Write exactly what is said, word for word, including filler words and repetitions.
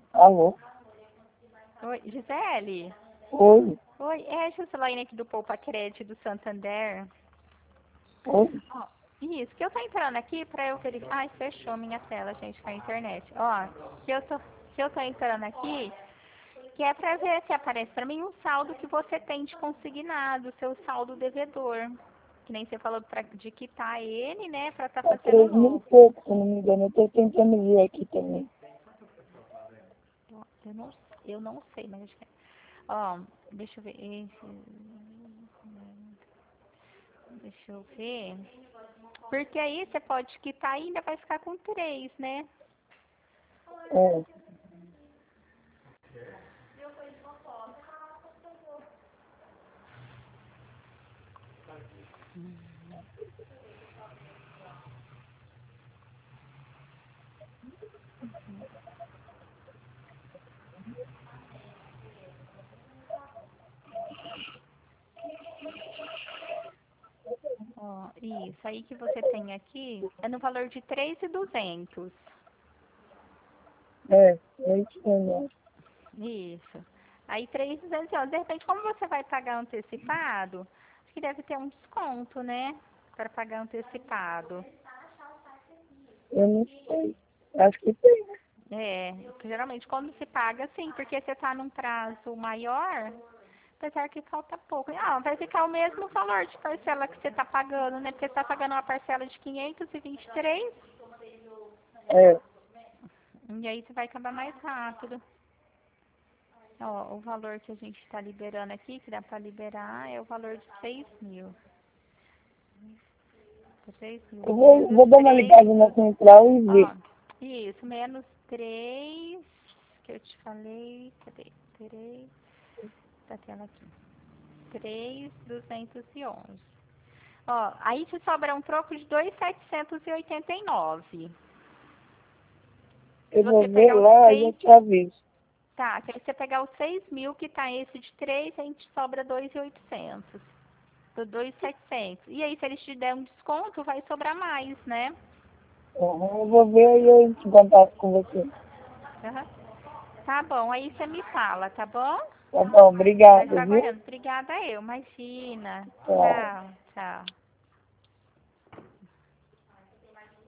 Alô? Oi, Gisele? Oi? Oi, é a Gislaine aqui do Poupa Crédito do Santander. Oi? Ó, isso, que eu tô entrando aqui pra eu verificar. Ai, fechou minha tela, gente, com a internet. Ó, que eu tô, que eu tô entrando aqui, que é pra ver se aparece pra mim um saldo que você tem de consignado, seu saldo devedor. Que nem você falou pra, de quitar ele, né, pra tá Tá fazendo três mil e novo. pouco, se eu não me engano. Eu tô tentando ver aqui também. Ó, Eu não, eu não sei, mas acho que é. Ó, deixa eu ver. Esse, deixa eu ver. Porque aí você pode quitar e ainda vai ficar com três, né? É. Ó, isso aí que você tem aqui é no valor de três mil e duzentos. É, é isso mesmo. Isso. Aí três mil e duzentos, ó, de repente, como você vai pagar antecipado, acho que deve ter um desconto, né? Para pagar antecipado. Eu não sei. Acho que tem. É, porque geralmente quando se paga, sim, porque você está num prazo maior, apesar que falta pouco. Ah, vai ficar o mesmo valor de parcela que você está pagando, né? Porque você está pagando uma parcela de quinhentos e vinte e três, É. e aí você vai acabar mais rápido. Ó, o valor que a gente está liberando aqui, que dá para liberar, é o valor de seis mil. seis mil Eu vou, menos vou dar uma três. ligada na central e ver. Ó, isso, menos três que eu te falei. Cadê? três. Tá tendo aqui. três mil duzentos e onze. Ó, aí te sobra um troco de dois mil setecentos e oitenta e nove. Se Eu vou você ver pegar os lá e eu seis, te aviso. tá, se você pegar os seis mil, que tá esse de três, a gente sobra dois mil e oitocentos. Do dois mil e setecentos. E aí, se eles te derem um desconto, vai sobrar mais, né? Uhum, eu vou ver e eu entro em contato com você. Uhum. Tá bom, aí você me fala, tá bom? Tá bom, Vai obrigado, ficar viu? aguardando. Obrigada eu, imagina. Tchau. Tchau, tchau.